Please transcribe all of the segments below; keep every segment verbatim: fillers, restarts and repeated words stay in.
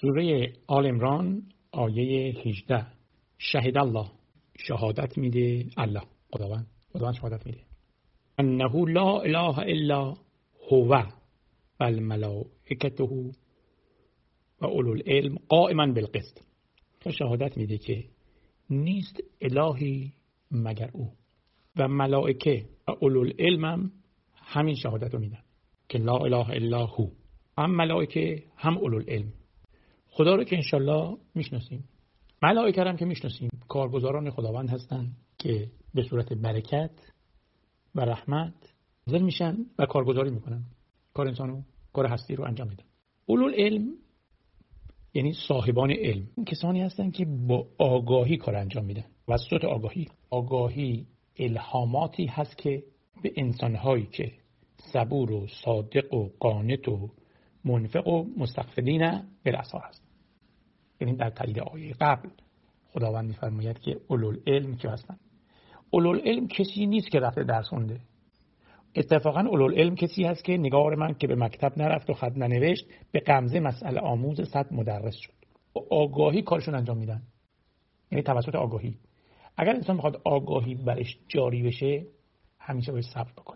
سوره آل عمران آیه هجده. شهد الله، شهادت میده الله، خداوند خداوند شهادت میده انه لا اله الا هو والملائکته و اولو العلم قائما بالقسط. تو شهادت میده که نیست الهی مگر او و ملائکه و اولو العلم هم همین شهادت رو میدن که لا اله الا هو. هم ملائکه هم اولو العلم. خدا رو که انشالله میشناسیم، ملائکه هم که میشناسیم، کارگزاران خداوند هستن که به صورت برکت و رحمت نازل میشن و کارگزاری میکنن، کار انسانو، کار هستی رو انجام میدن. اولو العلم یعنی صاحبان علم، این کسانی هستن که با آگاهی کار انجام میدن. وسط آگاهی آگاهی الهاماتی هست که به انسانهایی که صبور و صادق و قانت و منفق و مستغفرین بالاسحار هست. یعنی در تایید آیه قبل خداوند می‌فرماید که اولوالعلم که هستن. اولوالعلم کسی نیست که رفته درس خونده. اتفاقا اولوالعلم کسی هست که نگار من که به مکتب نرفت و خط ننوشت، به غمزه مسئله آموز صد مدرس شد. با آگاهی کارشون انجام میدن. یعنی توسط آگاهی. اگر انسان میخواد آگاهی برش جاری بشه، همیشه باید صبر بکنه.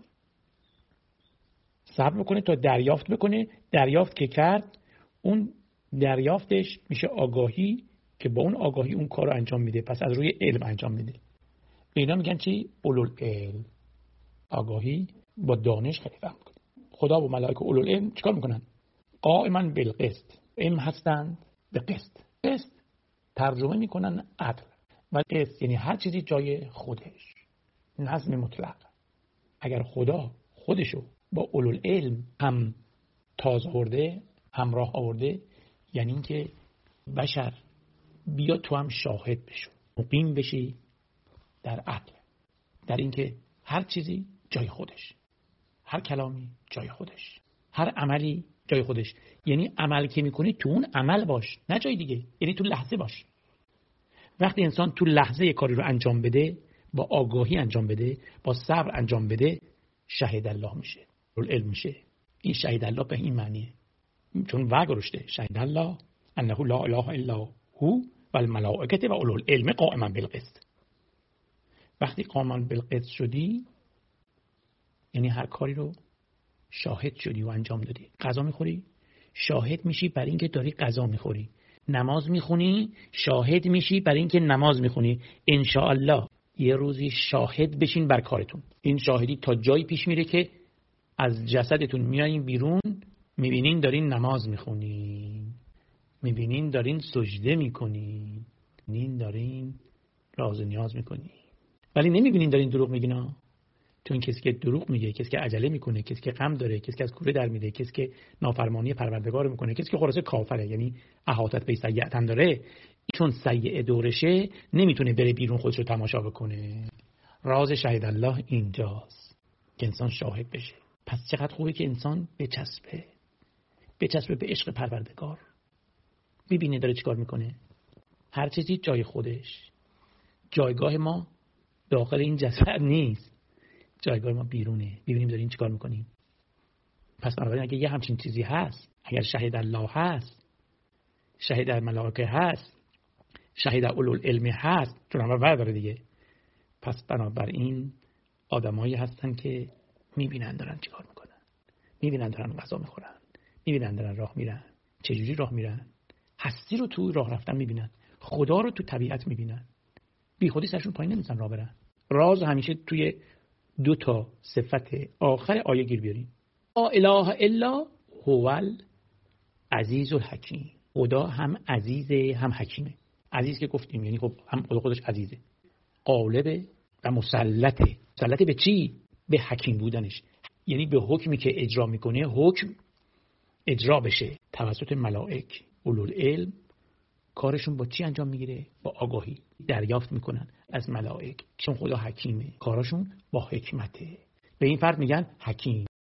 صبر بکنه تا دریافت بکنه. دریافت که کرد، اون دریافتش میشه آگاهی که با اون آگاهی اون کار رو انجام میده. پس از روی علم انجام میده. به اینا میگن چی؟ اولوالعلم. آگاهی با دانش خیلی فهم کنه. خدا و ملائکه اولوالعلم چیکار میکنن؟ قائما بالقسط. علم هستند به قسط. قسط ترجمه میکنن عدل. و قسط یعنی هر چیزی جای خودش. نظم مطلق. اگر خدا خودشو با اولوالعلم هم تاز آورده، همراه آورده، یعنی اینکه بشر بیا تو هم شاهد بشو، مقیم بشی در عقل، در اینکه هر چیزی جای خودش، هر کلامی جای خودش، هر عملی جای خودش. یعنی عمل که میکنی تو اون عمل باش، نه جای دیگه. یعنی تو لحظه باش. وقتی انسان تو لحظه یک کاری رو انجام بده، با آگاهی انجام بده، با صبر انجام بده، شهید الله میشه، علم میشه. این شهید الله به این معنیه، چون واگرشته شهید الله انه لا اله الا هو و الملائکه و اولو العلم قائما بالقسط. وقتی قائما بالقسط شدی، یعنی هر کاری رو شاهد شدی و انجام دادی. غذا میخوری، شاهد میشی برای اینکه داری غذا میخوری. نماز میخونی، شاهد میشی برای اینکه نماز میخونی. ان شاء الله یه روزی شاهد بشین بر کارتون. این شاهدی تا جایی پیش میره که از جسدتون میایین بیرون، میبینین دارین نماز میخونین، میبینین دارین سجده میکنین، میبینین دارین راز و نیاز میکنین، ولی نمیبینین دارین دروغ میگین. چون کسی که دروغ میگه، کسی که عجله میکنه، کسی که غم داره، کسی که از کوره در میده، کسی که نافرمانی پروردگار میکنه، کسی که خلاصه کافره، یعنی احاطت به سیئات هم داره، چون سیئه دورشه نمیتونه بره بیرون خودش رو تماشا بکنه. راز شهید الله اینجاست که انسان شاهد بشه. پس چقدر خوبه که انسان بچسبه بچسبه به عشق پروردگار. ببینه داره چیکار میکنه. هر چیزی جای خودش. جایگاه ما داخل این جسد نیست، جایگاه ما بیرونه. ببینیم داریم چیکار میکنیم. پس بنابراین اگه یه همچین چیزی هست، اگر شهید الله هست، شهید ملائکه هست، شهید اولو العلم هست، چون همه برداره دیگه، پس بنابراین آدمایی هستن که میبینن دارن چیکار میکنن، میبینن دارن غذا میخورن، میبینن دارن راه میرن، چجوری راه میرن، هستی رو تو راه رفتن میبینن، خدا رو تو طبیعت میبینن، بی خودی سرشون پایین نمیزن راه برن. راز همیشه توی دو تا صفت آخر آیه گیر بیاریم. لا اله الا هو العزیز الحکیم. خدا هم عزیزه هم حکیمه. عزیز که گفتیم یعنی خب هم خدا خودش عزیزه، غالبه و مسلطه. مسلطه به چی؟ به حکیم بودنش. یعنی به حکمی که اجرا میکنه، حکم اجرا بشه توسط ملائک. اولوالعلم کارشون با چی انجام میگیره؟ با آگاهی. دریافت میکنن از ملائک، چون خدا حکیمه، کارشون با حکمته. به این فرد میگن حکیم.